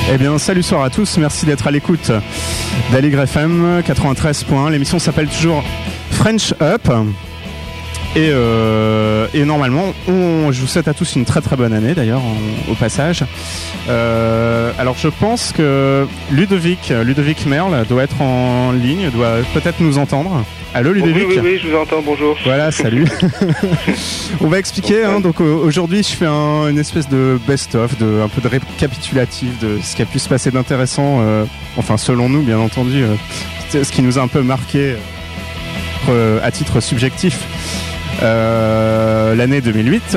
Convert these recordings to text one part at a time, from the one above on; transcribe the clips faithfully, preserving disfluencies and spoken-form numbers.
Eh bien, salut soir à tous, merci d'être à l'écoute d'Aligre F M quatre-vingt-treize point un. L'émission s'appelle toujours French Up. Et, euh, et normalement, on, je vous souhaite à tous une très très bonne année d'ailleurs, en, au passage. Euh, alors je pense que Ludovic, Ludovic Merle doit être en ligne, doit peut-être nous entendre. Allô Ludovic ? Oui, oui, oui, je vous entends, bonjour. Voilà, salut. On va expliquer, hein, donc aujourd'hui je fais un, une espèce de best-of, de, un peu de récapitulatif de ce qui a pu se passer d'intéressant, euh, enfin selon nous bien entendu, euh, ce qui nous a un peu marqué euh, à titre subjectif. Euh, l'année deux mille huit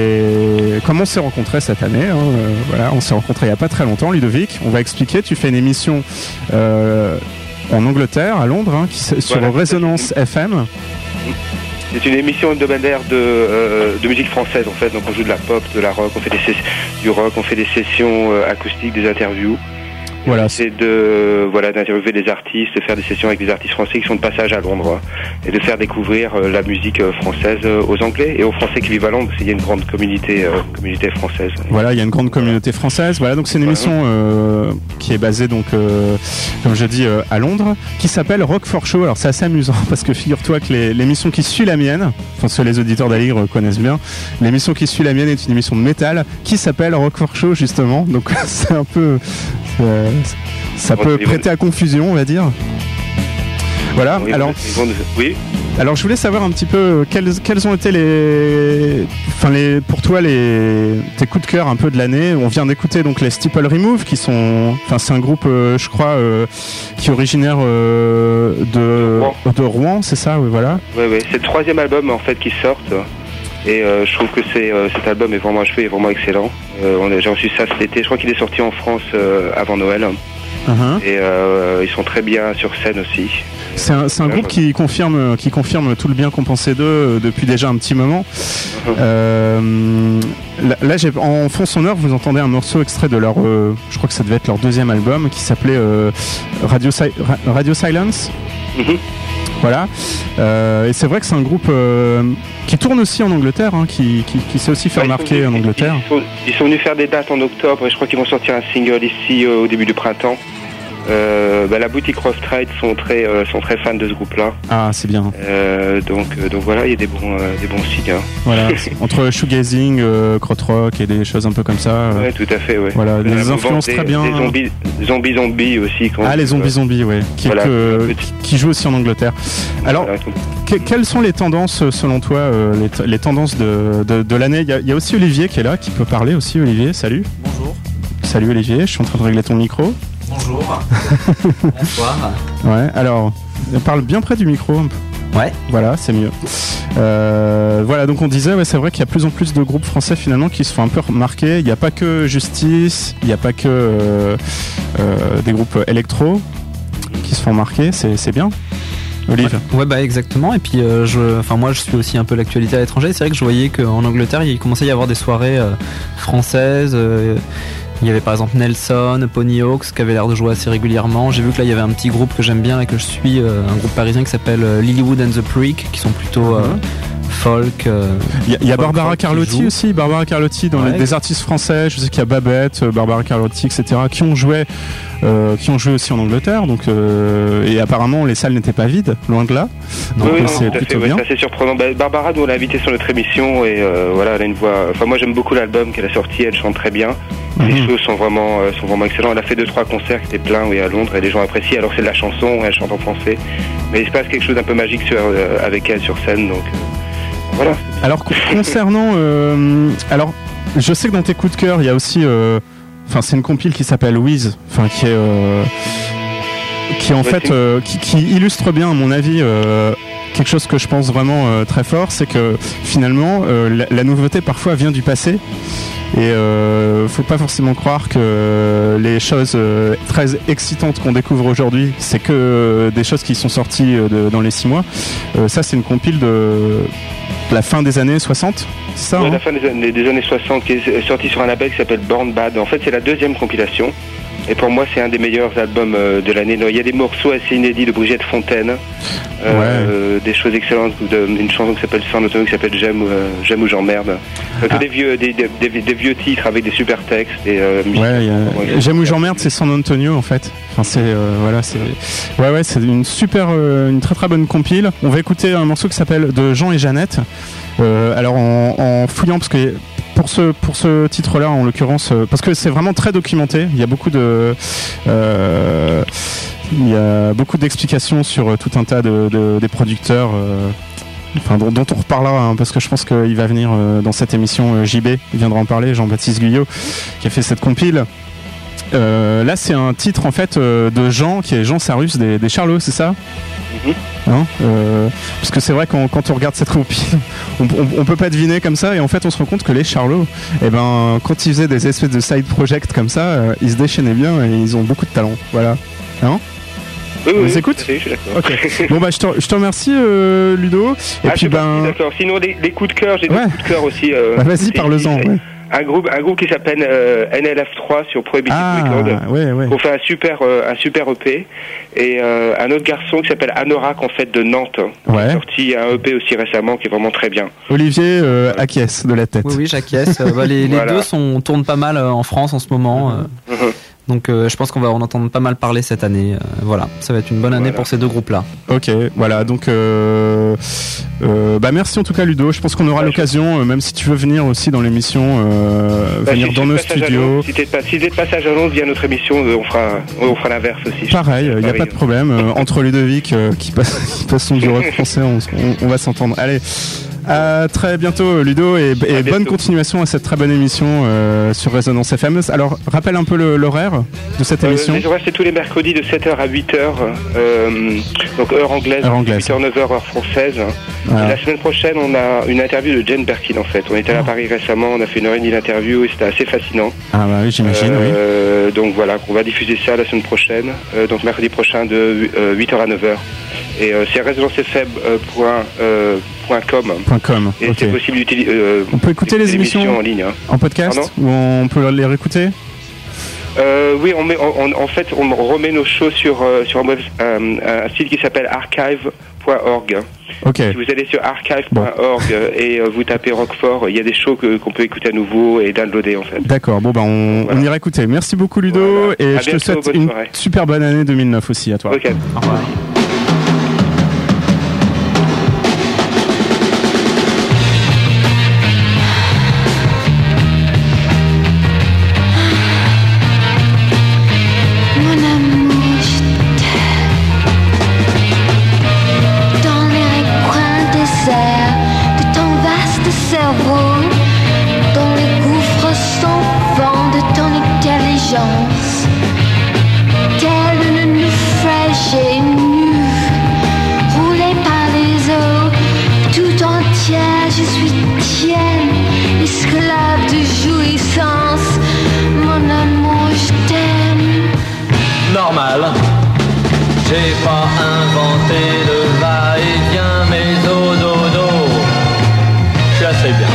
et comment on s'est rencontrés cette année, hein, euh, voilà, on s'est rencontrés il n'y a pas très longtemps, Ludovic. On va expliquer, tu fais une émission euh, en Angleterre, à Londres, hein, qui, sur voilà, Résonance F M. C'est une émission hebdomadaire de, euh, de musique française en fait, donc on joue de la pop, de la rock, on fait des sessions, du rock, on fait des sessions euh, acoustiques, des interviews. Voilà. C'est de voilà d'interviewer des artistes, de faire des sessions avec des artistes français qui sont de passage à Londres, hein, et de faire découvrir euh, la musique euh, française euh, aux Anglais et aux Français qui vivent à Londres, parce qu'il y a une grande communauté euh, communauté française. Voilà, il y a une grande communauté française. Voilà, donc c'est une émission euh, qui est basée donc euh, comme je dis euh, à Londres, qui s'appelle Rock for Show. Alors c'est assez amusant parce que figure-toi que les, l'émission qui suit la mienne, enfin ceux les auditeurs d'Aligre connaissent bien, l'émission qui suit la mienne est une émission de métal qui s'appelle Rock for Show justement. Donc c'est un peu euh, ça peut prêter à confusion, on va dire. Voilà. Oui, alors, oui. Alors, je voulais savoir un petit peu quels, quels ont été les, enfin les, pour toi les tes coups de cœur un peu de l'année. On vient d'écouter donc les Steeple Remove, qui sont, enfin c'est un groupe, euh, je crois, euh, qui est originaire euh, de Rouen. de Rouen, c'est ça, oui, voilà. Oui, oui. C'est le troisième album en fait qui sort. Et euh, je trouve que c'est, euh, cet album est vraiment achevé, est vraiment excellent. Euh, on a, j'ai reçu ça cet été. Je crois qu'il est sorti en France euh, avant Noël. Uh-huh. Et euh, ils sont très bien sur scène aussi. C'est un, c'est un groupe qui confirme, qui confirme tout le bien qu'on pensait d'eux euh, depuis déjà un petit moment. Uh-huh. Euh, là, là j'ai, en fond sonore, vous entendez un morceau extrait de leur, euh, je crois que ça devait être leur deuxième album, qui s'appelait euh, Radio, si- Radio Silence. Uh-huh. Voilà. Euh, et c'est vrai que c'est un groupe euh, qui tourne aussi en Angleterre, hein, qui, qui, qui s'est aussi fait ouais, remarquer venus, en Angleterre. Ils sont, ils sont venus faire des dates en octobre et je crois qu'ils vont sortir un single ici euh, au début du printemps. Euh, bah, la boutique Rough Trade sont très, euh, sont très fans de ce groupe-là. Ah, c'est bien. Euh, donc, euh, donc voilà, il y a des bons, euh, des bons signes. Hein. Voilà, entre shoegazing, euh, krautrock et des choses un peu comme ça. Euh, ouais, tout à fait, ouais. Voilà, des euh, influences très bien. Des zombies, zombies, zombies aussi. Ah, les zombies, zombies, ouais, qui, voilà, que, qui, qui jouent aussi en Angleterre. Alors, voilà, que, quelles sont les tendances selon toi, euh, les, t- les tendances de, de, de l'année? Il y, a, il y a aussi Olivier qui est là, qui peut parler aussi. Olivier, salut. Bonjour. Salut Olivier, je suis en train de régler ton micro. Bonjour. Bonsoir. Ouais, alors, parle bien près du micro un peu. Ouais. Voilà, c'est mieux. Euh, voilà, donc on disait, ouais, c'est vrai qu'il y a plus en plus de groupes français finalement qui se font un peu remarquer. Il n'y a pas que Justice, il n'y a pas que euh, euh, des groupes électro qui se font remarquer, c'est, c'est bien. Olive. Ouais, bah exactement. Et puis, euh, je, enfin moi, je suis aussi un peu l'actualité à l'étranger. C'est vrai que je voyais qu'en Angleterre, il commençait à y avoir des soirées euh, françaises. Euh, Il y avait par exemple Nelson, Pony Hawks qui avait l'air de jouer assez régulièrement. J'ai vu que là il y avait un petit groupe que j'aime bien et que je suis, euh, un groupe parisien qui s'appelle euh, Lilywood and the Prick, qui sont plutôt euh, folk. Euh, il y a, il y a Barbara Carlotti aussi, Barbara Carlotti dans ouais. les, des artistes français. Je sais qu'il y a Babette, Barbara Carlotti, et cetera qui ont joué, euh, qui ont joué aussi en Angleterre. Donc euh, et apparemment les salles n'étaient pas vides, loin de là. Donc oui, c'est non, plutôt fait, bien. Ouais, c'est assez surprenant. Bah, Barbara, nous on l'a invitée sur notre émission et euh, voilà, elle a une voix. Enfin moi j'aime beaucoup l'album qu'elle a sorti, elle chante très bien. Les mmh. choses sont vraiment, euh, sont vraiment excellents. Elle a fait deux trois concerts qui étaient pleins, oui, à Londres, et les gens apprécient. Alors c'est de la chanson, elle chante en français, mais il se passe quelque chose d'un peu magique sur, euh, avec elle sur scène. Donc euh, voilà. Alors concernant, euh, alors je sais que dans tes coups de cœur, il y a aussi, enfin euh, c'est une compile qui s'appelle Wiz, enfin qui est, euh, qui est en ouais, fait, euh, qui, qui illustre bien à mon avis. Euh, quelque chose que je pense vraiment euh, très fort, c'est que finalement euh, la, la nouveauté parfois vient du passé. Et euh, faut pas forcément croire que les choses euh, très excitantes qu'on découvre aujourd'hui, c'est que euh, des choses qui sont sorties euh, de, dans les six mois. Euh, ça, c'est une compile de la fin des années soixante. C'est ça, ouais, hein la fin des années, des années soixante, qui est sortie sur un label qui s'appelle Born Bad. En fait, c'est la deuxième compilation. Et pour moi, c'est un des meilleurs albums euh, de l'année. Il y a des morceaux assez inédits de Brigitte Fontaine, euh, ouais. des choses excellentes, de, une chanson qui s'appelle San Antonio, qui s'appelle J'aime, euh, J'aime ou j'emmerde. Euh, ah. des, vieux, des, des, des, des vieux titres avec des super textes. Et, euh, ouais, a... J'aime ou j'emmerde, c'est San Antonio en fait. Enfin, c'est euh, voilà, c'est ouais, ouais, c'est une super, euh, une très très bonne compile. On va écouter un morceau qui s'appelle De Jean et Jeannette. Euh, alors en, en fouillant, parce que pour ce pour ce titre-là, en l'occurrence, euh, parce que c'est vraiment très documenté. Il y a beaucoup de euh, il y a beaucoup d'explications sur tout un tas de, de des producteurs. Euh, Enfin, dont, dont on reparlera hein, parce que je pense qu'il va venir euh, dans cette émission euh, J B, il viendra en parler, Jean-Baptiste Guyot qui a fait cette compile. Euh, là c'est un titre en fait euh, de Jean qui est Jean Sarrus des, des Charlots, c'est ça? Mm-hmm. Hein euh, parce que c'est vrai quand, quand on regarde cette compile on, on, on peut pas deviner comme ça et en fait on se rend compte que les Charlots eh ben, quand ils faisaient des espèces de side projects comme ça euh, ils se déchaînaient bien et ils ont beaucoup de talent, voilà hein. Oui, on oui, les écoute. Je suis d'accord. Okay. Bon bah je te, je te remercie euh, Ludo. Et ah, puis ben. D'accord. Sinon les, les coups de cœur, j'ai ouais. des coups de cœur aussi. Euh, bah, vas-y parle-en. Ouais. Un groupe, un groupe qui s'appelle euh, N L F trois sur Prohibited ah, Record. Ouais, ouais. On fait un super, euh, un super E P. Et euh, un autre garçon qui s'appelle Anorak en fait de Nantes. Ouais. Qui a sorti un E P aussi récemment qui est vraiment très bien. Olivier euh, acquiesce de la tête. Oui, oui, j'acquiesce. euh, bah, les, les voilà. deux sont tournent pas mal euh, en France en ce moment. Euh. Mm-hmm. Donc euh, je pense qu'on va en entendre pas mal parler cette année. Euh, voilà, ça va être une bonne année voilà. pour ces deux groupes-là. Ok, voilà. Donc euh, euh, bah merci en tout cas Ludo. Je pense qu'on aura bah, l'occasion, euh, même si tu veux venir aussi dans l'émission, euh, bah, venir si dans nos studios. Si t'es de, si de passage à Londres via notre émission, euh, on fera, on fera l'inverse aussi. Pareil, il n'y a pas de problème. Euh, entre Ludovic euh, qui passe, qui passe son du rock français, on, on, on va s'entendre. Allez. À très bientôt Ludo et, et bonne continuation à cette très bonne émission euh, sur Résonance F M. Alors rappelle un peu le, l'horaire de cette euh, émission. Les horaires c'est tous les mercredis de sept heures à huit heures, euh, donc heure anglaise, heure anglaise. huit heures neuf heures heure française. Voilà. La semaine prochaine on a une interview de Jane Birkin en fait. On était à Paris récemment, on a fait une heure et demie d'interview et c'était assez fascinant. Ah bah oui j'imagine euh, oui. Donc voilà, on va diffuser ça la semaine prochaine, euh, donc mercredi prochain de euh, huit heures à neuf heures. Et euh, c'est résonance f m point com. .com. Et okay. c'est possible d'utiliser. Euh, on peut écouter les émissions, émissions en ligne. Hein. En podcast. Pardon ou on peut les réécouter euh, Oui, on met, on, en fait, on remet nos shows sur, euh, sur un, web, euh, un site qui s'appelle archive point org. Okay. Si vous allez sur archive point org bon. et euh, vous tapez Roquefort, il y a des shows que, qu'on peut écouter à nouveau et downloader en fait. D'accord, bon bah on, voilà. on ira écouter. Merci beaucoup Ludo voilà. et à je bientôt, te souhaite une soirée. Super bonne année deux mille neuf aussi à toi. Ok. Au revoir. J'ai pas inventé le va-et-vient, mais oh dodo, je suis assez bien.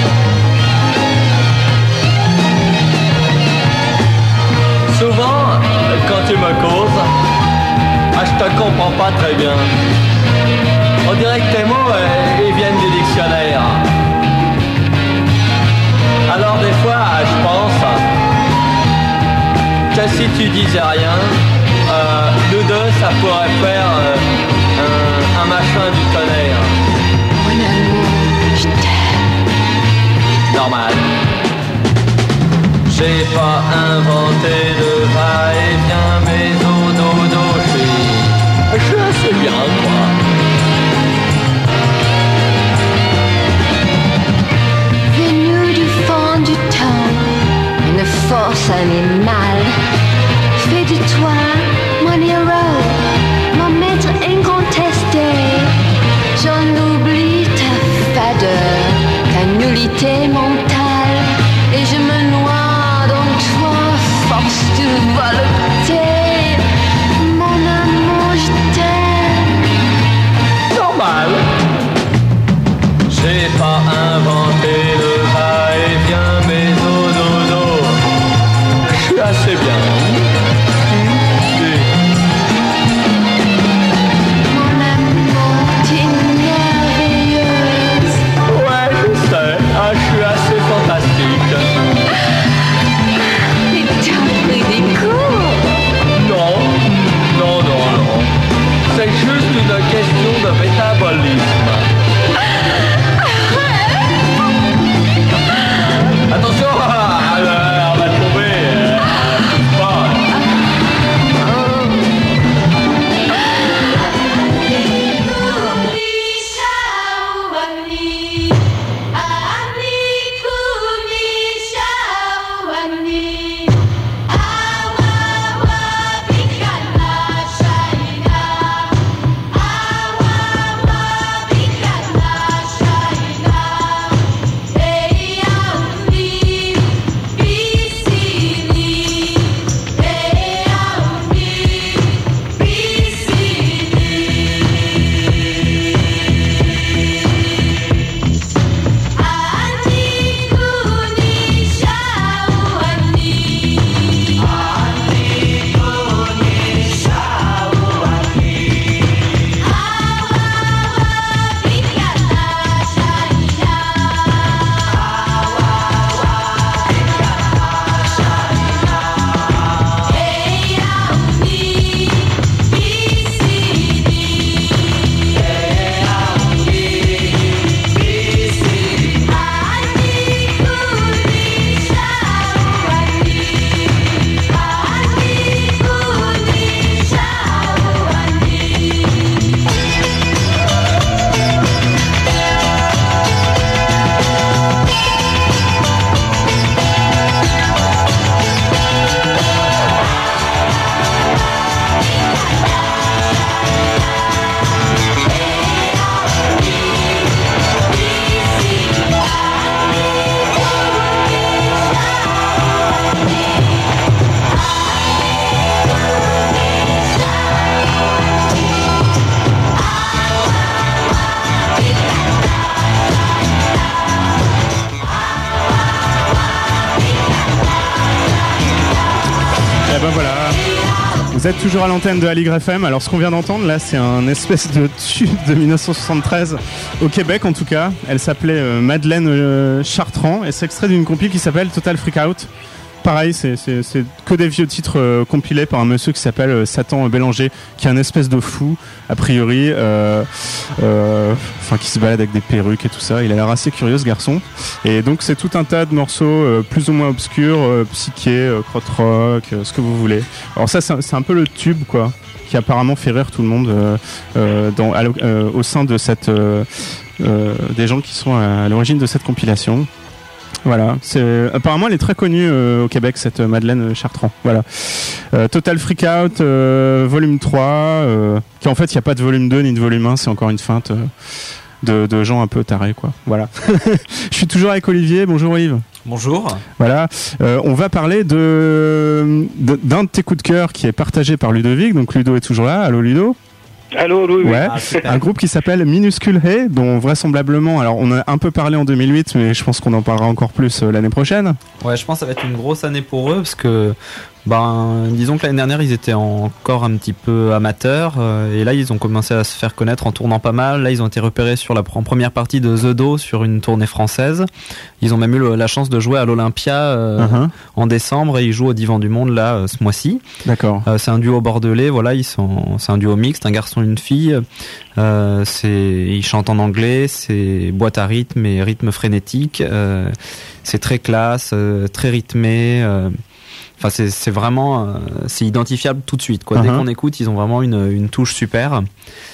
Souvent, quand tu me causes, ah, je te comprends pas très bien. On dirait que tes mots, euh, ils viennent du dictionnaire. Alors des fois, je pense que si tu disais rien, Euh, nous deux, ça pourrait faire euh, un, un machin du tonnerre. Mon amour, je t'aime. Normal. J'ai pas inventé le va-et-vient, mais oh dodo, je suis... Je suis assez bien, quoi. Venu du fond du temps, une force animale fait de toi mon héros, mon maître incontesté. J'en oublie ta fadeur, ta nullité mentale, et je me noie dans toi, force de volonté. Mon amour, je t'aime. Normal. J'ai pas inventé le va-et-vient, mais oh dodo, je suis assez bien. une question de métabolisme. Attention, on va tomber. Vous êtes toujours à l'antenne de Aligre F M. Alors ce qu'on vient d'entendre là, c'est un espèce de tube de dix-neuf cent soixante-treize au Québec en tout cas. Elle s'appelait euh, Madeleine euh, Chartrand et c'est extrait d'une compile qui s'appelle Total Freak Out. Pareil, c'est, c'est, c'est que des vieux titres euh, compilés par un monsieur qui s'appelle euh, Satan Bélanger, qui est un espèce de fou, a priori, euh, euh, enfin qui se balade avec des perruques et tout ça. Il a l'air assez curieux ce garçon. Et donc c'est tout un tas de morceaux euh, plus ou moins obscurs, euh, psyché, euh, krautrock, euh, ce que vous voulez. Alors ça c'est, c'est un peu le tube quoi, qui apparemment fait rire tout le monde euh, euh, dans, à, euh, au sein de cette euh, euh, des gens qui sont à, à l'origine de cette compilation. Voilà, c'est apparemment elle est très connue euh, au Québec cette euh, Madeleine Chartrand. Voilà. Euh, Total Freak Out euh, volume trois euh, qui en fait il y a pas de volume deux ni de volume un, c'est encore une feinte euh, de de gens un peu tarés quoi. Voilà. Je suis toujours avec Olivier. Bonjour Yves. Bonjour. Voilà, euh, on va parler de, de d'un de tes coups de cœur qui est partagé par Ludovic. Donc Ludo est toujours là. Allô Ludo. Allô, Louis. Ouais, ah, un groupe qui s'appelle Minuscule Hey, dont vraisemblablement, alors on a un peu parlé en deux mille huit, mais je pense qu'on en parlera encore plus euh, l'année prochaine. Ouais, je pense que ça va être une grosse année pour eux, parce que, ben, disons que l'année dernière, ils étaient encore un petit peu amateurs, euh, et là, ils ont commencé à se faire connaître en tournant pas mal. Là, ils ont été repérés sur la en première partie de The Do sur une tournée française. Ils ont même eu le, la chance de jouer à l'Olympia euh, uh-huh. en décembre, et ils jouent au Divan du Monde là euh, ce mois-ci. D'accord. Euh, c'est un duo bordelais, voilà, ils sont, c'est un duo mixte, un garçon et une fille. Euh, c'est, ils chantent en anglais, c'est boîte à rythme et rythme frénétique. Euh, c'est très classe, euh, très rythmé. Euh, Enfin, c'est, c'est vraiment, euh, c'est identifiable tout de suite, quoi. Uh-huh. Dès qu'on écoute, ils ont vraiment une, une touche super.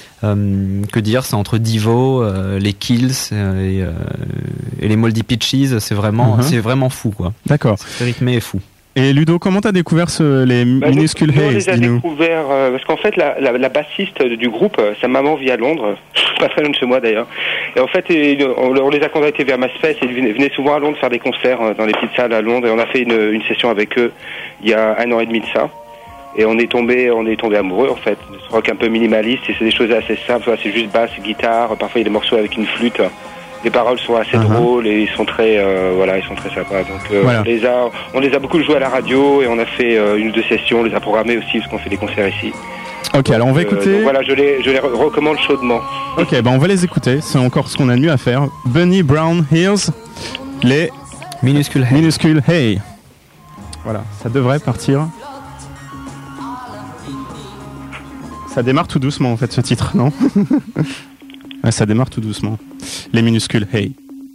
Euh, que dire, c'est entre Divo, euh, les Kills euh, et, euh, et les Moldy Peaches, c'est vraiment, uh-huh. c'est vraiment fou, quoi. D'accord. C'est rythmé et fou. Et Ludo, comment t'as découvert ce, les bah, Minuscule Hey? On les a découverts euh, parce qu'en fait la, la, la bassiste du groupe, sa maman vit à Londres, pas très loin de chez moi d'ailleurs. Et en fait, on, on les a contactés via MySpace et ils venaient, venaient souvent à Londres faire des concerts dans les petites salles à Londres. Et on a fait une, une session avec eux il y a un an et demi de ça. Et on est tombé, on est tombé amoureux en fait. Ce rock un peu minimaliste et c'est des choses assez simples. C'est juste basse, guitare. Parfois il y a des morceaux avec une flûte. Les paroles sont assez uh-huh. drôles et ils sont très, euh, voilà, ils sont très sympas. Donc euh, voilà. on les a, on les a beaucoup joués à la radio et on a fait euh, une ou deux sessions. On les a programmés aussi parce qu'on fait des concerts ici. Ok, donc, alors on va écouter. Euh, voilà, je les, je les recommande chaudement. Ok, bah on va les écouter. C'est encore ce qu'on a de mieux à faire. Bunny Brown Hills, les Minuscule Hey. Minuscule Hey. Voilà, ça devrait partir. Ça démarre tout doucement en fait ce titre, non? Ouais, ça démarre tout doucement. Les minuscules, hey.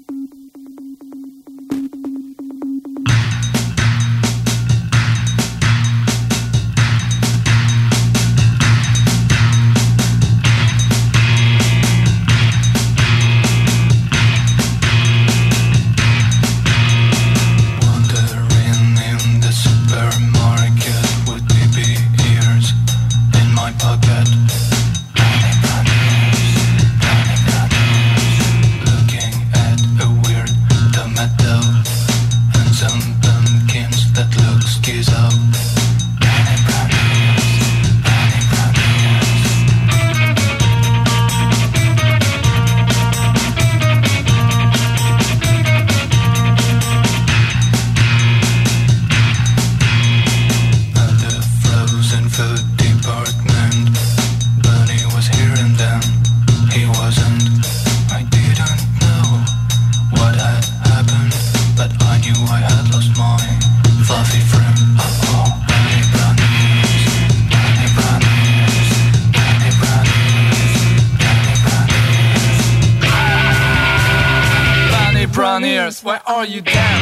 Why are you down?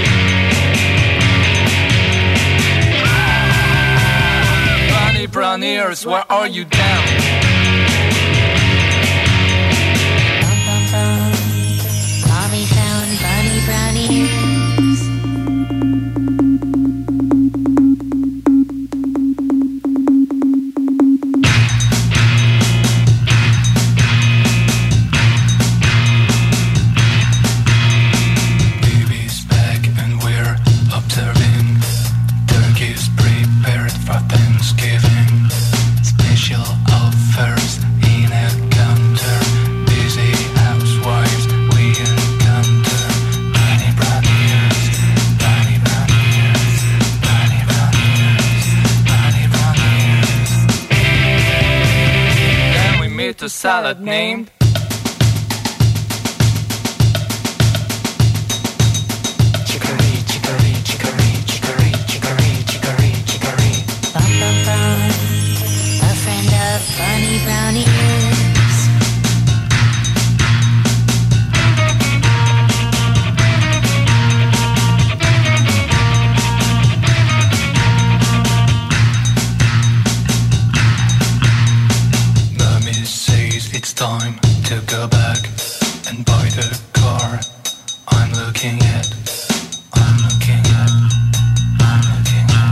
Bunny brown ears, why are you down? Bobby found bunny brown ears. A salad named Chicory, chicory, chicory, chicory, chicory, chicory, chicory. Bum bum bum, a friend of bunny brown ears. it's time to go back and buy the car I'm looking at. I'm looking at. I'm looking at.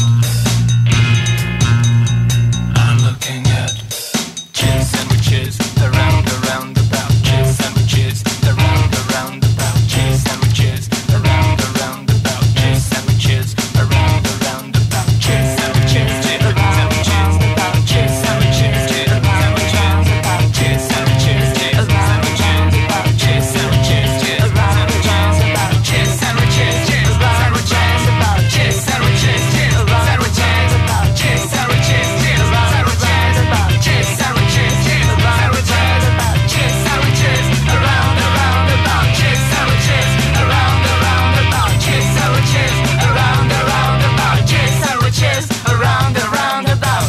I'm looking at. Cheese sandwiches around, around, about. Cheese sandwiches around, around, about. Cheese sandwiches around, around, about. Cheese sandwiches around, around, about. Cheese sandwiches around, about. Cheese sandwiches around, about. Cheese sandwiches around, about. Cheese sandwiches around, about. Cheese sandwiches around, about. Cheese sandwiches around, about. Cheese sandwiches around, about. Cheese sandwiches around, about. Cheese sandwiches around, around, about. Cheese sandwiches around, around, about. Cheese sandwiches around, around, about. Cheese sandwiches around, around, about.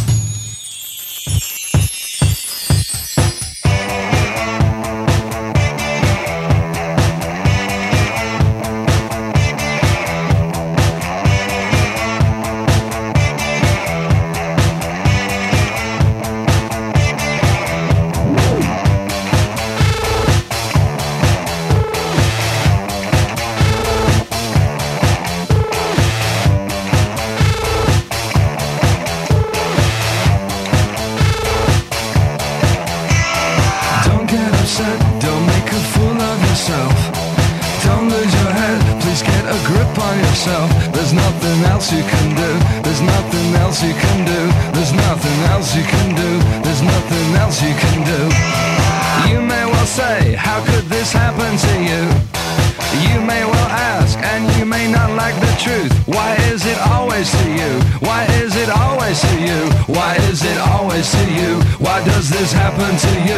Don't get upset, don't make a fool of yourself. Don't lose your head, please get a grip on yourself. There's nothing else you can do. There's nothing else you can do. There's nothing else you can do. There's nothing else you can do. You may well say, how could this happen to you? You may well ask, and you may not like the truth. Why is it always to you? Why is it always to you? Why is it always to you? Why does this happen to you?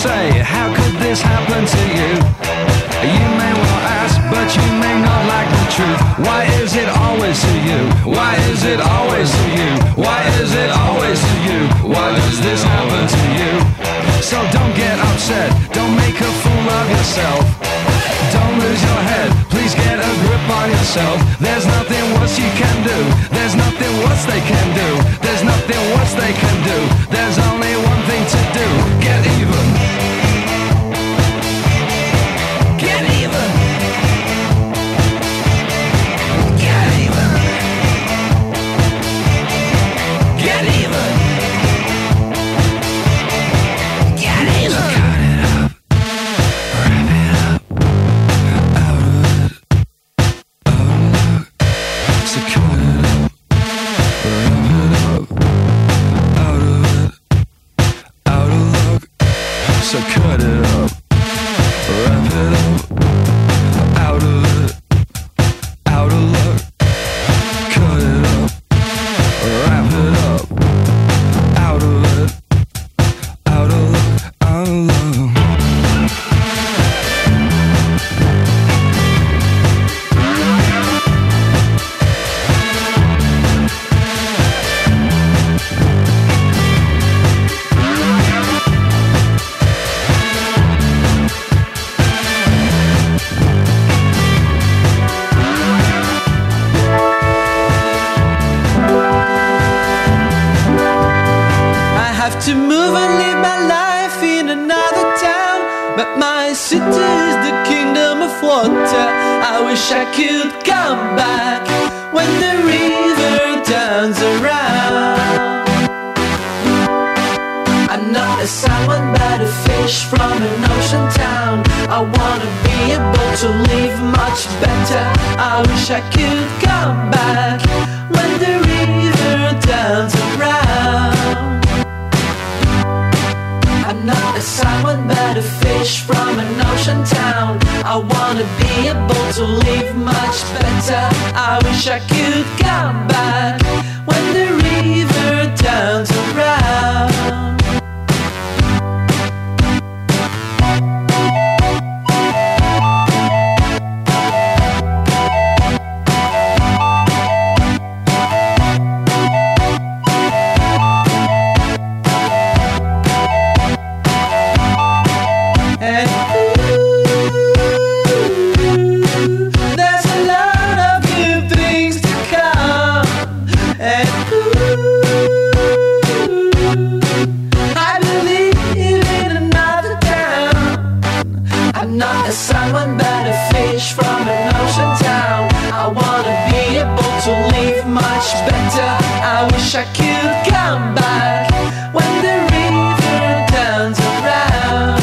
say, how could this happen to you? You may well ask, but you may not like the truth. Why is it always to you? Why is it always to you? Why is it always to you? Why does this happen to you? So don't get upset, don't make a fool of yourself. Don't lose your head, please get a grip on yourself. There's nothing worse you can do. There's nothing worse they can do. There's nothing worse they can do. There's only one thing to do. Get even. Get even. Get even. Get even. Get even. Cut it up. Wrap it up. Out of it. Out of luck. So cut it up. Wrap it up. Out of it. Out of luck. So cut it up. Wrap it up. Out of it. Out of luck. Cut it up. Wrap it up. Out of it. Out of luck. Out of luck. I have to move and live my life in another town, but my city is the kingdom of water. I wish I could come back when the river turns around. I'm not a salmon but a fish from an ocean town. I wanna be able to live much better. I wish I could come back when the river turns around. I'm not a salmon but a fish from an ocean town. I wanna be able to live much better. I wish I could come back when the river turns around. And ooh, there's a lot of good things to come. And ooh, I believe in another town. I'm not a salmon but a fish from an ocean town. I wanna be able to live much better. I wish I could come back when the river turns around.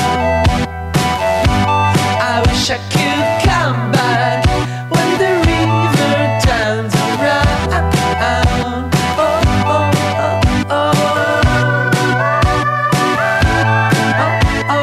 I wish I could come back when the river turns around. Oh, oh, oh, oh. Oh,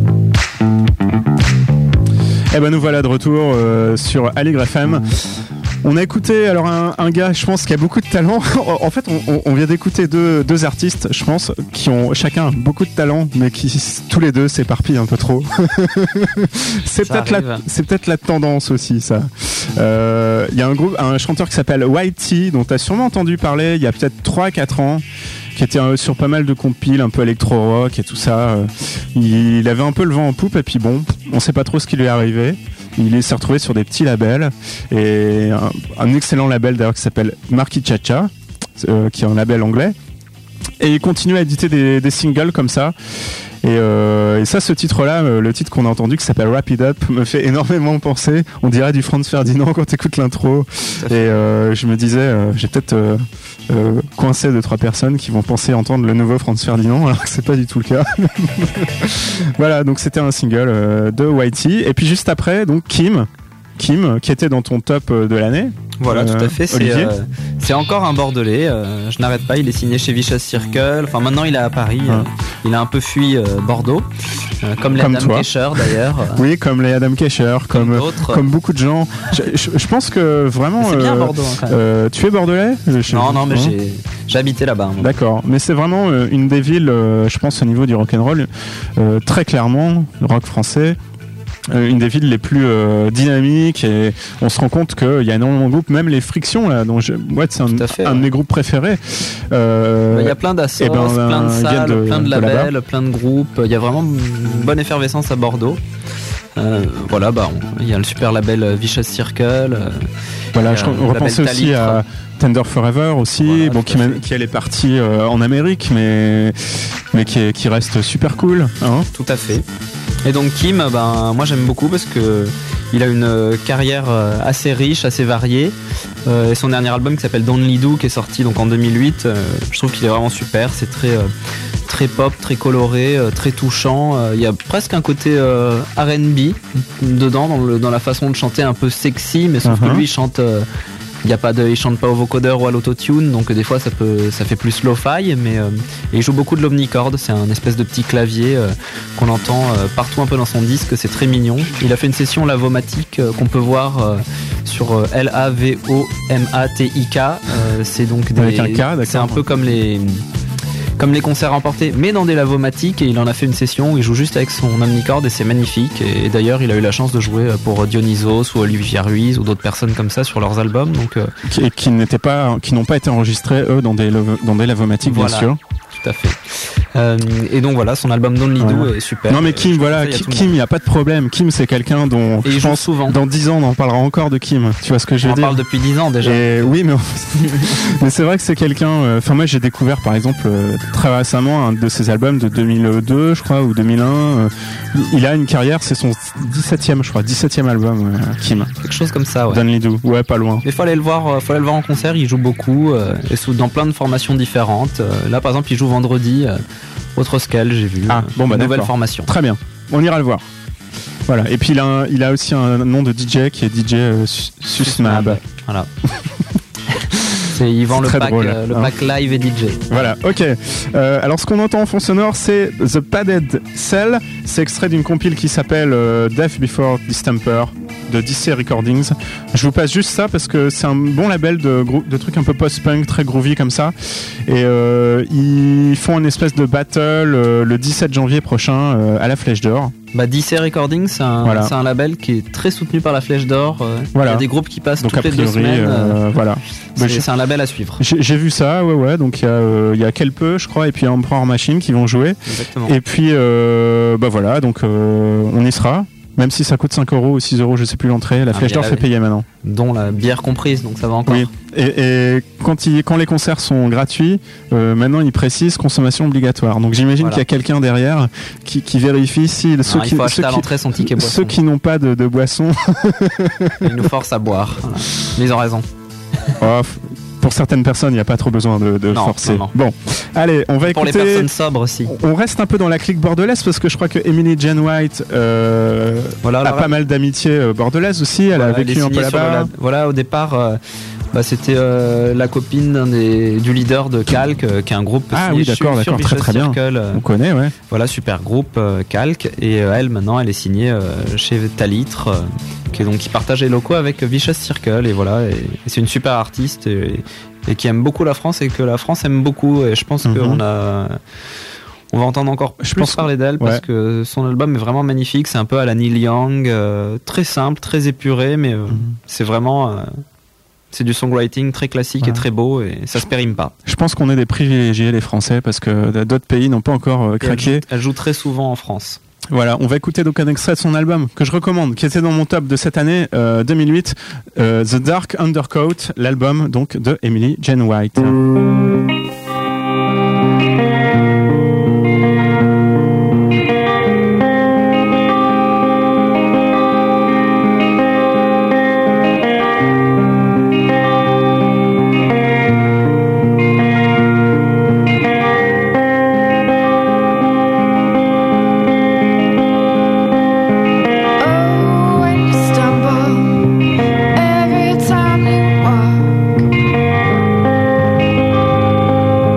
Eh ben nous voilà de retour euh, sur Allegre F M. On a écouté alors un, un gars, je pense, qui a beaucoup de talent. En fait, on, on vient d'écouter deux, deux artistes, je pense, qui ont chacun beaucoup de talent, mais qui tous les deux s'éparpillent un peu trop. c'est Ça peut-être la, arrive. c'est peut-être la tendance aussi, ça. Il euh, y a un groupe, un chanteur qui s'appelle Whitey, dont tu as sûrement entendu parler il y a peut-être trois à quatre ans, qui était euh, sur pas mal de compiles, un peu électro-rock et tout ça. Euh, il, il avait un peu le vent en poupe, et puis bon, on sait pas trop ce qui lui est arrivé. Il s'est retrouvé sur des petits labels, et un, un excellent label d'ailleurs qui s'appelle Marquis Chacha, euh, qui est un label anglais, et il continue à éditer des, des singles comme ça. Et, euh, et ça, ce titre-là, euh, le titre qu'on a entendu qui s'appelle Wrap It Up, me fait énormément penser. On dirait du Franz Ferdinand quand t'écoutes l'intro. Et euh, je me disais, euh, j'ai peut-être euh, euh, coincé deux trois personnes qui vont penser entendre le nouveau Franz Ferdinand, alors que c'est pas du tout le cas. Voilà, donc c'était un single euh, de Whitey. Et puis juste après, donc Kim, Kim, qui était dans ton top de l'année. Voilà, Euh, tout à fait. C'est, Olivier euh, c'est encore un Bordelais. euh, je n'arrête pas. Il est signé chez Vicious Circle. Enfin, maintenant, il est à Paris. euh, il a un peu fui euh, Bordeaux, euh, comme les Comme Adam toi. Kesher d'ailleurs. euh, Oui, comme les Adam Kesher, comme, d'autres. comme beaucoup de gens. Je, je- je pense que vraiment. Mais c'est bien euh, Bordeaux. hein, quand même. euh, tu es bordelais Je- non, non, mais hein j'ai, j'ai habité là-bas. moi. D'accord, mais c'est vraiment euh, une des villes, euh, je pense, au niveau du rock'n'roll, euh, très clairement, le rock français, euh, une des villes les plus euh, dynamiques, et on se rend compte qu'il y a énormément de groupes, même les Frictions, là, dont je, ouais, c'est un, Tout à fait, un ouais. de mes groupes préférés. Euh, Bah, Il y a plein d'assos, eh ben, plein de ils viennent salles, de- plein de de labels, là-bas. plein de groupes. Il y a vraiment une bonne effervescence à Bordeaux. Euh, voilà, bah, on- il y a le super label euh, Vicious Circle. euh, Voilà, il y je a le repensais label aussi Talitre. à Tender Forever aussi, Voilà, bon, tout qui, à m'a- fait. qui elle est partie euh, en Amérique, mais, mais qui, est- qui reste super cool. Hein. Tout à fait. Et donc Kim, ben moi j'aime beaucoup parce que il a une euh, carrière euh, assez riche, assez variée. Euh, et son dernier album qui s'appelle Don't Only Do, qui est sorti donc en deux mille huit, euh, je trouve qu'il est vraiment super. C'est très euh, très pop, très coloré, euh, très touchant. Euh, Il y a presque un côté euh, R and B dedans dans, le, dans la façon de chanter un peu sexy, mais sauf Uh-huh. que lui il chante. euh, Il y a pas de, il chante pas au vocodeur ou à l'autotune, donc euh, des fois ça peut, ça fait plus lo-fi, mais euh, et il joue beaucoup de l'omnichord. C'est un espèce de petit clavier euh, qu'on entend euh, partout un peu dans son disque. C'est très mignon. Il a fait une session Lavomatic euh, qu'on peut voir euh, sur euh, L A V O M A T I K. Euh, c'est donc des, Avec un K, d'accord. c'est un peu comme les comme les concerts emportés, mais dans des Lavomatiques, et il en a fait une session où il joue juste avec son omnichord et c'est magnifique. Et, et d'ailleurs, il a eu la chance de jouer pour Dionysos ou Olivia Ruiz ou d'autres personnes comme ça sur leurs albums. Donc euh, Qui, et qui n'étaient pas, qui n'ont pas été enregistrés eux dans des lavo- dans des lavomatiques, Voilà. bien sûr. tout à fait. Euh, et donc voilà, son album Don't Only Do Ouais. est super. Non mais Kim, Euh, je voilà, conseille à Ki- tout le Kim, il monde. n'y a pas de problème. Kim, c'est quelqu'un dont Et je il joue pense souvent. dans dix ans on en parlera encore de Kim. Tu vois ce que je On veux en dire parle depuis dix ans déjà. Et oui, mais, mais c'est vrai que c'est quelqu'un. Enfin, moi, j'ai découvert, par exemple, euh, très récemment un de ses albums de deux mille deux, je crois, ou deux mille un. Euh, il a une carrière, c'est son dix-septième, je crois, dix-septième album, euh, Kim. Quelque chose comme ça, ouais. Don't Only Do. Ouais, pas loin. Il faut aller le voir, euh, faut aller le voir en concert. Il joue beaucoup euh, et sous, dans plein de formations différentes. Euh, là, par exemple, il joue vendredi. Euh, autre scale, j'ai vu. Ah, euh, bon, bah, nouvelle d'accord. formation. Très bien. On ira le voir. Voilà. Et puis il a, un- il a aussi un nom de D J qui est D J euh, Sus- Susmab. Voilà. C'est, il vend C'est le très pack, drôle, euh, le hein. pack live et D J. Voilà, ok. Euh, alors ce qu'on entend en fond sonore, c'est The Padded Cell. C'est extrait d'une compile qui s'appelle euh, Death Before Distemper de D C Recordings. Je vous passe juste ça parce que c'est un bon label de, grou- de trucs un peu post-punk, très groovy comme ça. Et euh, ils font une espèce de battle euh, le dix-sept janvier prochain euh, à la Flèche d'Or. Bah, D C Recordings, c'est un, Voilà. c'est un label qui est très soutenu par la Flèche d'Or. euh, Voilà. Il y a des groupes qui passent Donc toutes a les deux priori, semaines. euh, euh, voilà. c'est, Bah, je- c'est un label à suivre. J'ai j'ai vu ça, ouais, ouais. Donc il y a, euh, il y a Kelpe, je crois, et puis Emperor Machine qui vont jouer. Exactement. Et puis, euh, bah voilà, donc euh, on y sera. Même si ça coûte cinq euros ou six euros, je sais plus l'entrée, la Ah, Flèche mais d'Or là, fait oui. payer maintenant. Dont la bière comprise, donc ça va encore. Oui. Et, et quand, il, quand les concerts sont gratuits, euh, maintenant ils précisent consommation obligatoire. Donc j'imagine Voilà. qu'il y a quelqu'un derrière qui, qui vérifie si Non, ceux il qui, faut acheter ceux à qui, l'entrée son ticket boisson. ceux qui n'ont pas de, de boisson, Ils nous forcent à boire. Voilà. Mais ils ont raison. oh, f- pour certaines personnes, il n'y a pas trop besoin de, de Non, forcer. non, non. Bon, allez, on va Pour les écouter. personnes sobres aussi. On reste un peu dans la clique bordelaise parce que je crois que Emily Jane White euh, Voilà, a alors, pas mal d'amitiés euh, bordelaises aussi. Elle voilà, a vécu est un peu signée sur le là-bas. lab- Voilà, au départ, euh, Bah, c'était euh, la copine d'un des, du leader de Calque, euh, qui est un groupe. Ah oui, d'accord, d'accord, très très bien. Circle, euh, On connaît, ouais. Voilà, super groupe euh, Calque. Et euh, elle, maintenant, elle est signée euh, chez Talitre, euh, qui, est donc, qui partage les locaux avec Vicious Circle. Et voilà, et, et c'est une super artiste et, et qui aime beaucoup la France et que la France aime beaucoup. Et je pense mm-hmm. qu'on a. On va entendre encore je plus parler d'elle ouais. parce que son album est vraiment magnifique. C'est un peu à la Neil Young, euh, très simple, très épuré, mais euh, mm-hmm. c'est vraiment. Euh, C'est du songwriting très classique ouais. et très beau et ça se périme pas. Je pense qu'on est des privilégiés les Français parce que d'autres pays n'ont pas encore euh, craqué. Elle joue, elle joue très souvent en France. Voilà, on va écouter donc un extrait de son album que je recommande, qui était dans mon top de cette année euh, deux mille huit, euh, The Dark Undercoat, l'album donc de Emily Jane White. Every time you walk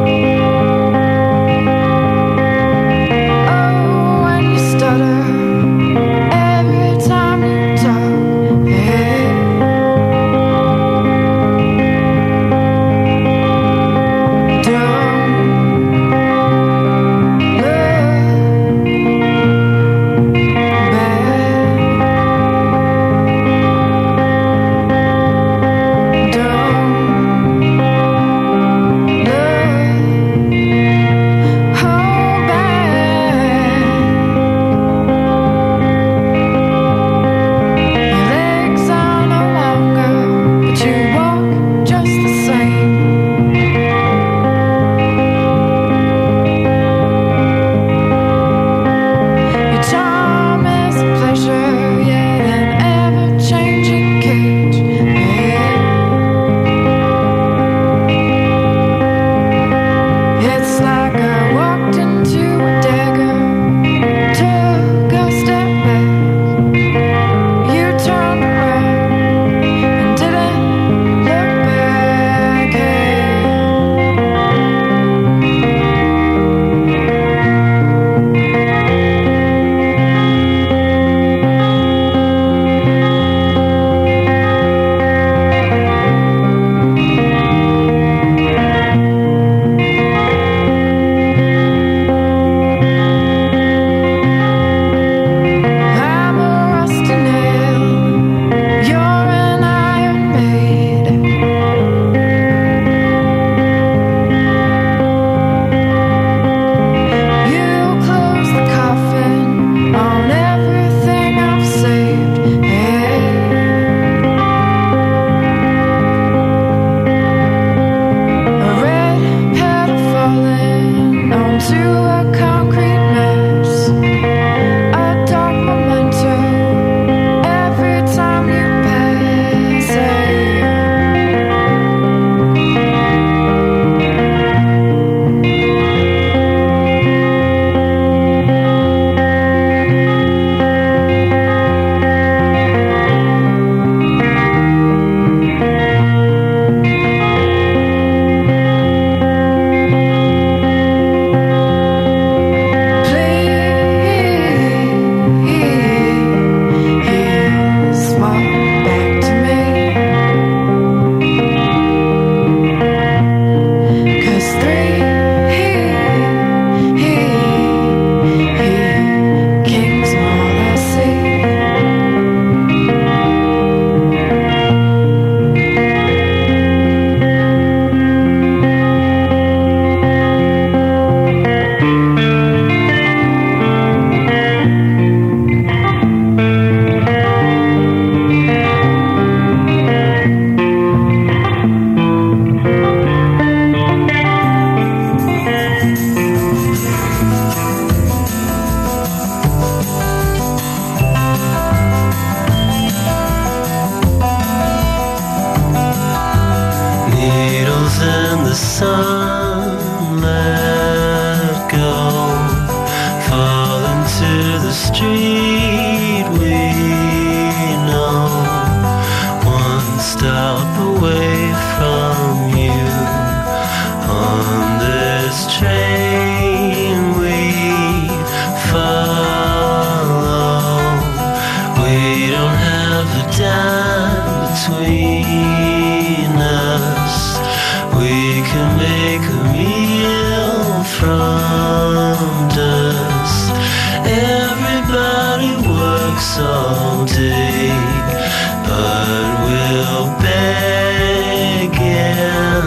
will beg and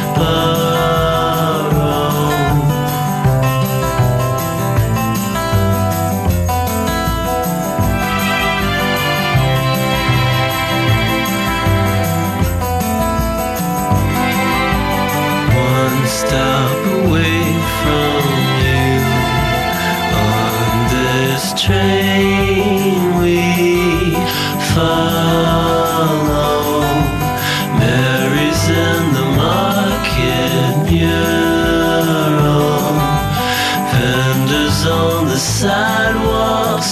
borrow. One stop away from you on this train we follow. Mary's in the market mural. Vendors on the sidewalk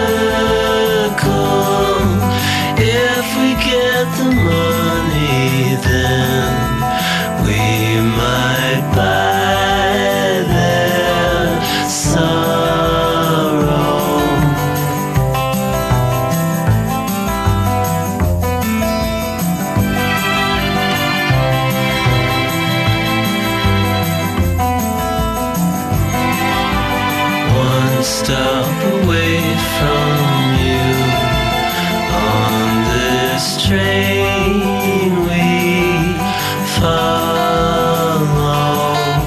circle. If we get the money, then we might buy their sorrow. One stop away from you on this train we follow.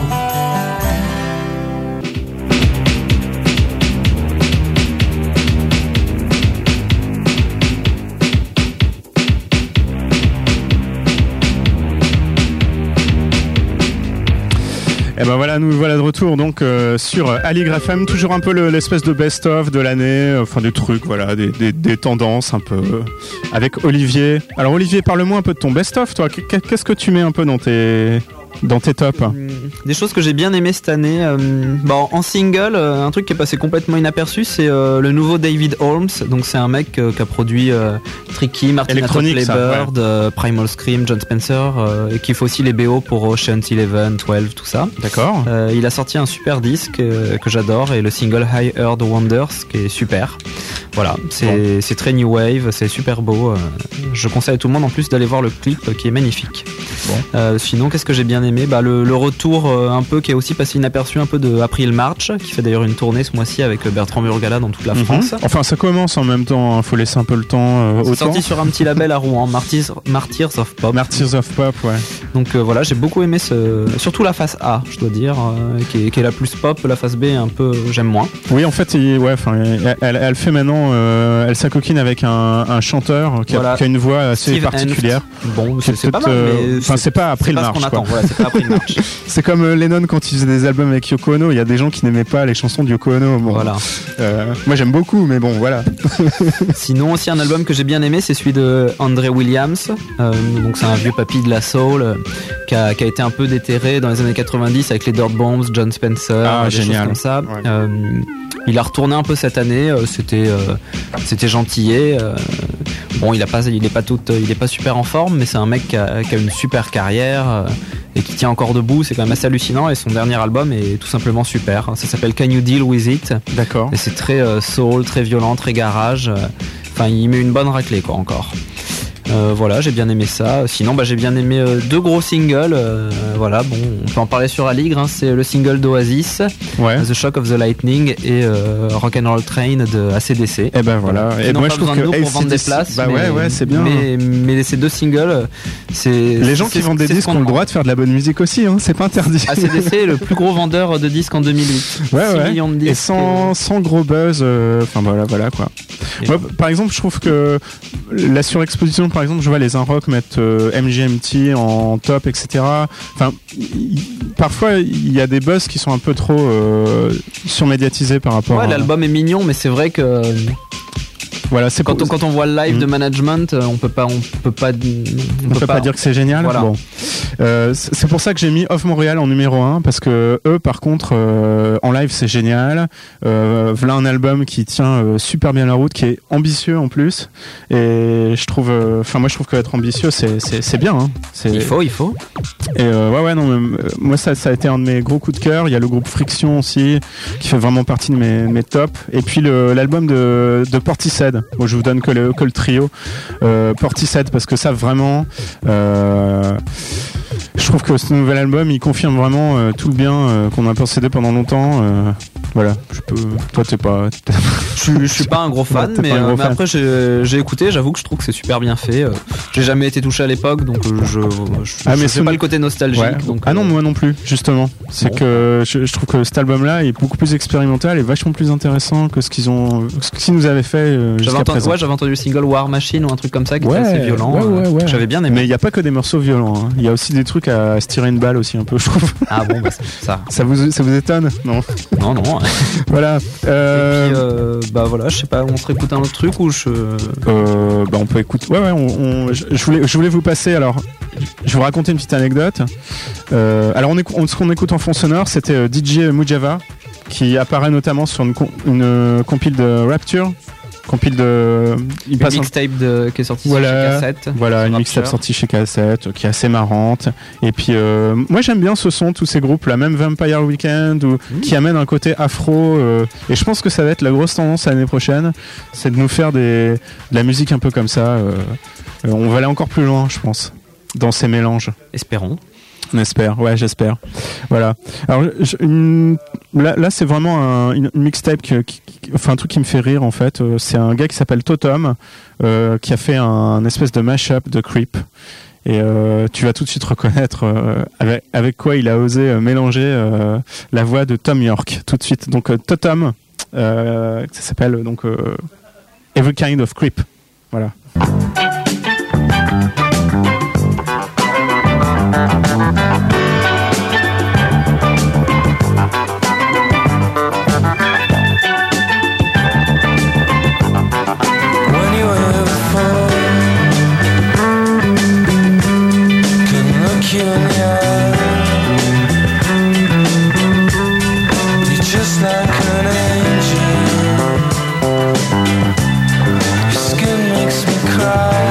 Et ben voilà, nous voilà de retour donc euh, sur Aligre F M, toujours un peu le, l'espèce de best-of de l'année, euh, enfin des trucs, voilà, des, des, des tendances un peu euh, avec Olivier. Alors Olivier, parle-moi un peu de ton best-of, toi. Qu'est-ce que tu mets un peu dans tes dans tes tops? Des choses que j'ai bien aimé cette année. Euh, bon, en single, euh, un truc qui est passé complètement inaperçu, c'est euh, le nouveau David Holmes. Donc c'est un mec euh, qui a produit euh, Tricky, Martin Playbird, ouais. euh, Primal Scream, John Spencer, euh, et qui fait aussi les B O pour Ocean's Eleven, douze, tout ça. D'accord. Euh, il a sorti un super disque euh, que j'adore, et le single High Earth Wonders qui est super. Voilà, c'est, bon. c'est très new wave, c'est super beau. Euh, je conseille à tout le monde en plus d'aller voir le clip euh, qui est magnifique. Bon. Euh, sinon, qu'est-ce que j'ai bien aimé? Bah, le, le retour euh, un peu qui est aussi passé inaperçu un peu de April March, qui fait d'ailleurs une tournée ce mois-ci avec Bertrand Burgala dans toute la mm-hmm. France. Enfin, ça commence en même temps, il faut laisser un peu le temps euh, c'est au sorti temps. Sur un petit label à Rouen, Martyrs, Martyrs of Pop. Martyrs of Pop, ouais. Donc euh, voilà, j'ai beaucoup aimé ce, surtout la face A, je dois dire, euh, qui, est, qui est la plus pop. La face B, un peu, j'aime moins. Oui, en fait, il, ouais, elle, elle fait maintenant, euh, elle s'acoquine avec un, un chanteur qui, voilà. a, qui a une voix assez Steve particulière. Henft. Bon, c'est, c'est pas mal, mais enfin, c'est, c'est pas April March. Voilà, c'est pas April March. C'est comme euh, Lennon quand il faisait des albums avec Yoko Ono. Il y a des gens qui n'aimaient pas les chansons de Yoko Ono. Bon, voilà. Euh, moi, j'aime beaucoup, mais bon, voilà. Sinon, aussi un album que j'ai bien aimé, c'est celui de André Williams. Euh, donc, c'est un vieux papy de la soul euh, qui, a, qui a été un peu déterré dans les années quatre-vingt-dix avec les Dirt Bombs, John Spencer, ah, des génial. choses comme ça. Ouais. Euh, il a retourné un peu cette année. Euh, c'était, euh, c'était gentillé. Euh, bon, il a pas, il est pas tout, il est pas super en forme, mais c'est un mec qui a, qui a une super carrière. Euh, et qui tient encore debout, c'est quand même assez hallucinant, et son dernier album est tout simplement super. Ça s'appelle Can You Deal With It? D'accord. Et c'est très euh, soul, très violent, très garage. Enfin, il met une bonne raclée quoi encore. Euh, voilà, j'ai bien aimé ça. Sinon, bah, j'ai bien aimé euh, deux gros singles. Euh, voilà, bon, on peut en parler sur Aligre. Hein. C'est le single d'Oasis, ouais. The Shock of the Lightning, et euh, Rock'n'Roll Train de A C D C. Et ben voilà. Ils et n'ont moi, pas je trouve besoin de que nous pour vendre des places. Bah mais, ouais, ouais, c'est bien. Mais, mais ces deux singles, c'est les gens c'est, qui vendent des disques ont le droit de faire de la bonne musique aussi. Hein. C'est pas interdit. A C D C est le plus gros vendeur de disques en deux mille huit. Ouais, six ouais. millions de disques. Et sans, sans gros buzz. Enfin euh, voilà, voilà quoi. Moi, par exemple, je trouve que la surexposition, par exemple, je vois les Inrock mettre euh, M G M T en top, et cetera. Enfin, y, parfois il y a des buzz qui sont un peu trop euh, surmédiatisés par rapport. Ouais, à... l'album est mignon, mais c'est vrai que. Voilà, c'est quand, pour... on, quand on voit le live mmh. de Management, on peut pas, on peut pas, on, on peut, peut pas, pas dire que c'est génial. Voilà. Bon. Euh, c'est pour ça que j'ai mis Off Montréal en numéro un, parce que eux, par contre, euh, en live, c'est génial. Euh, voilà un album qui tient euh, super bien la route, qui est ambitieux en plus. Et je trouve, enfin euh, moi, je trouve qu'être ambitieux, c'est, c'est, c'est bien. Hein. C'est... Il faut, il faut. Et euh, ouais, ouais, non, mais, euh, moi, ça, ça a été un de mes gros coups de cœur. Il y a le groupe Friction aussi, qui fait vraiment partie de mes, mes tops. Et puis le, l'album de, de Portishead. Moi, je vous donne que le, que le trio euh, Portishead, parce que ça vraiment euh, je trouve que ce nouvel album il confirme vraiment euh, tout le bien euh, qu'on a possédé pendant longtemps. euh, Voilà, je peux. Toi, t'es pas. Je suis, je suis pas un gros fan, Ouais, mais, pas un gros euh, mais fan. après j'ai, j'ai écouté. J'avoue que je trouve que c'est super bien fait. Euh, J'ai jamais été touché à l'époque, donc euh, je, je, Ah, mais je c'est sais pas une- le côté nostalgique. Ouais. Donc, ah non, euh, moi non plus, justement. C'est Bon. que je, je trouve que cet album-là est beaucoup plus expérimental et vachement plus intéressant que ce qu'ils ont, ce qu'ils nous avaient fait euh, J'avais jusqu'à entendu, présent. ouais, j'avais entendu le single War Machine ou un truc comme ça qui Ouais, était assez violent. ouais, ouais, euh, ouais. que J'avais bien aimé. Mais il n'y a pas que des morceaux violents. hein. Il y a aussi des trucs à se tirer une balle aussi un peu, je trouve. Ah bon, bah, ça. ça. Ça vous, ça vous étonne? Non. Non, non. Voilà. Euh, Et puis, euh, bah voilà, je sais pas, on se réécoute un autre truc ou je. euh, bah on peut écouter. Ouais, ouais. On, on- je, je voulais, je voulais vous passer. Alors, je vais vous raconter une petite anecdote. Euh, alors, on écou- on- ce qu'on écoute en fond sonore, c'était euh, D J Mujava, qui apparaît notamment sur une, com- une euh, compile de Rapture. Compile de. Il Une passe en- mixtape de, qui est sortie Voilà, sur cassette. Voilà, une Rapture. mixtape sortie chez Cassette, euh, qui est assez marrante. Et puis, euh, moi j'aime bien ce son, tous ces groupes, là, même Vampire Weekend, ou, Mmh. qui amène un côté afro. euh, et je pense que ça va être la grosse tendance l'année prochaine, c'est de nous faire des, de la musique un peu comme ça. euh, euh, on va aller encore plus loin, je pense, dans ces mélanges. Espérons. On espère, ouais, j'espère. Voilà. Alors, je- une- là, là c'est vraiment un, une, une mixtape, qui, qui- qui- enfin un truc qui me fait rire en fait. Euh, c'est un gars qui s'appelle Totom, euh, qui a fait un, un espèce de mashup de Creep. Et euh, tu vas tout de suite reconnaître euh, avec, avec quoi il a osé euh, mélanger euh, la voix de Tom York tout de suite. Donc euh, Totom, euh, ça s'appelle donc euh, Every Kind of Creep. Voilà. When you ever fall, can look you in the eye. You're just like an angel. Your skin makes me cry.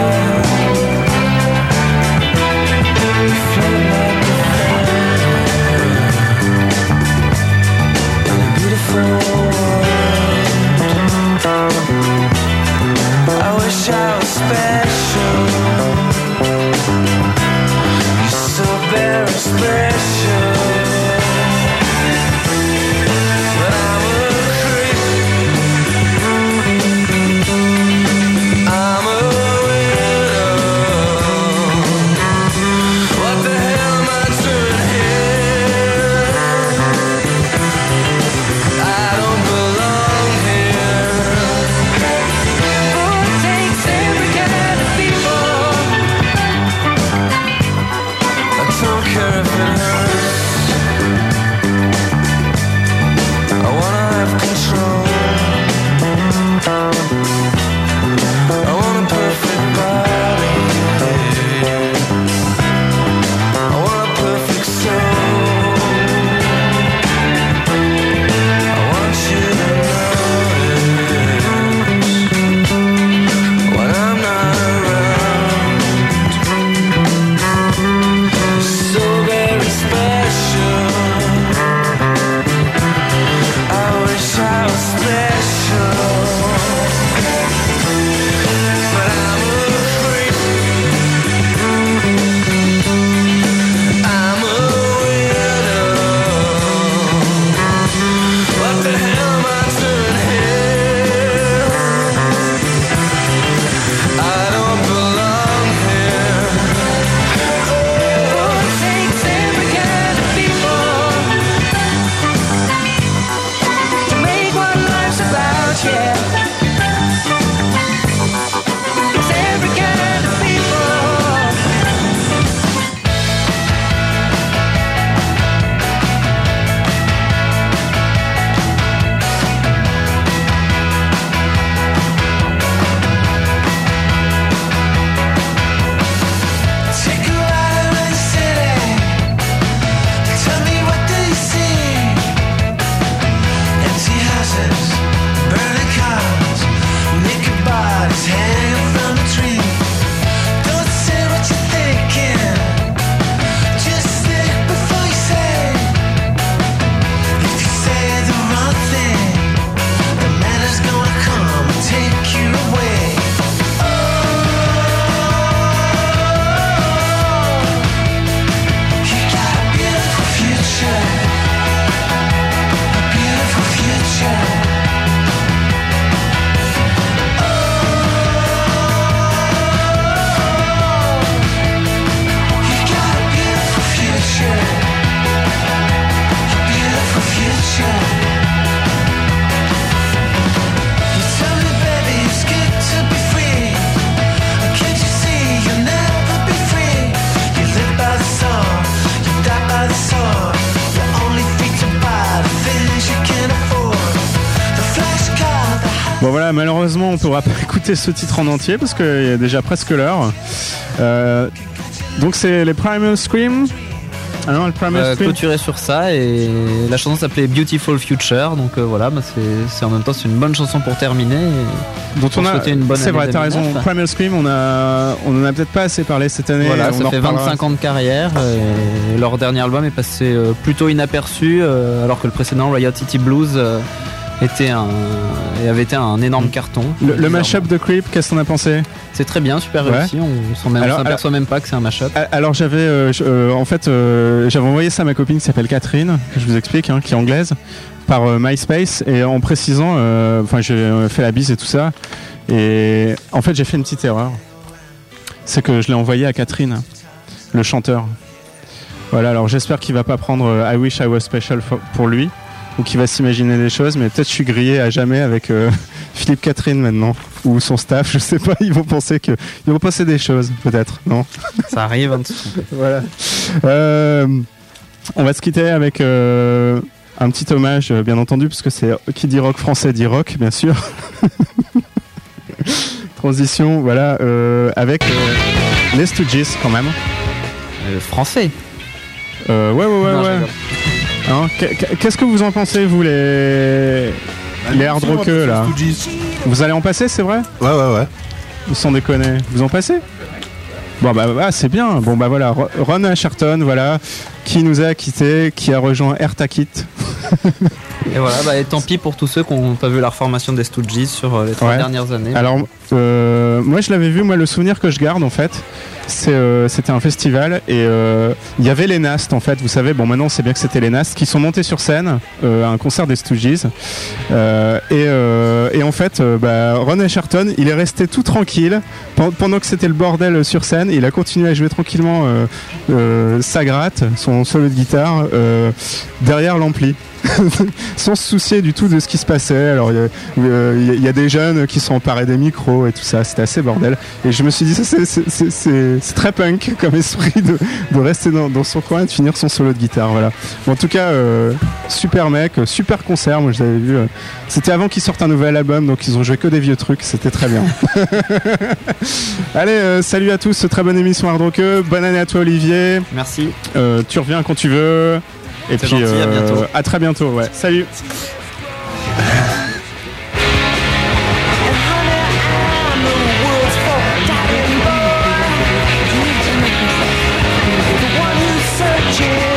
malheureusement, on pourra pas écouter ce titre en entier parce qu'il est déjà presque l'heure. Euh, donc c'est les Primal Scream. Ah non, le Primal Euh, Scream. clôturé sur ça et la chanson s'appelait Beautiful Future, donc euh, voilà, bah, c'est, c'est en même temps c'est une bonne chanson pour terminer. Et Dont pour on a, souhaiter une bonne c'est année vrai, t'as raison. deux mille neuf. Primal Scream, on a, on en a peut-être pas assez parlé cette année. Voilà, on ça en fait reparlera. vingt-cinq ans de carrière et leur dernier album est passé euh, plutôt inaperçu euh, alors que le précédent Riot City Blues euh, était un, et avait été un énorme carton. Le, le bizarrement. mashup de Creep, qu'est-ce qu'on a pensé? C'est très bien, super Ouais. réussi, on s'en même- Alors, on s'aperçoit même pas que c'est un mashup. Alors j'avais, euh, je- euh, en fait, euh, j'avais envoyé ça à ma copine qui s'appelle Catherine, que je vous explique, hein, qui est anglaise, par euh, MySpace, et en précisant, euh, enfin j'ai euh, fait la bise et tout ça, et en fait j'ai fait une petite erreur, c'est que je l'ai envoyé à Catherine, le chanteur. Voilà, alors j'espère qu'il va pas prendre euh, I Wish I Was Special for- pour lui, ou qu'il va s'imaginer des choses, mais peut-être je suis grillé à jamais avec euh, Philippe Catherine maintenant, ou son staff, je sais pas, ils vont penser que, ils vont penser des choses, peut-être, non? Ça arrive. Hein. Voilà. Euh, on va se quitter avec euh, un petit hommage, euh, bien entendu, parce que c'est qui dit rock français dit rock, bien sûr. Transition, voilà, euh, avec euh, les Stooges quand même. Euh, français. Euh, ouais, ouais, ouais, Non, je ouais. rigole. Hein, qu'est- qu'est-ce que vous en pensez, vous, les les hard rockeux là? Vous allez en passer, c'est vrai? Ouais, ouais, ouais. Sans déconner, vous en passez? Bon bah, bah c'est bien. Bon bah voilà, Ro- Ron Asherton, voilà, qui nous a quittés, qui a rejoint Airtakit. Et voilà, bah, et tant pis pour tous ceux qui n'ont pas vu la reformation des Stooges sur euh, les trois Ouais. dernières années. Alors euh, moi je l'avais vu, moi le souvenir que je garde en fait, c'est euh, c'était un festival et euh, il y avait les Nast en fait, vous savez, bon maintenant c'est bien que c'était les Nast qui sont montés sur scène euh, à un concert des Stooges euh, et, euh, et en fait euh, bah, Ron Asherton il est resté tout tranquille Pen- pendant que c'était le bordel sur scène, il a continué à jouer tranquillement euh, euh, sa gratte, son solo de guitare euh, derrière l'ampli. Sans se soucier du tout de ce qui se passait. Alors il y, a- euh, il y a des jeunes qui sont emparés des micros et tout ça, c'était assez bordel. Et je me suis dit ça c'est, c'est, c'est, c'est, c'est très punk comme esprit de, de rester dans, dans son coin et de finir son solo de guitare. Voilà. Bon, en tout cas, euh, super mec, super concert. Moi je l'avais vu. euh, c'était avant qu'ils sortent un nouvel album, donc ils ont joué que des vieux trucs. C'était très bien. Allez, euh, salut à tous, très bonne émission Hard Rockeux. Bonne année à toi Olivier. Merci. Euh, tu reviens quand tu veux. Et C'est puis gentil, à bientôt. à très bientôt, ouais. Salut. The one who's searching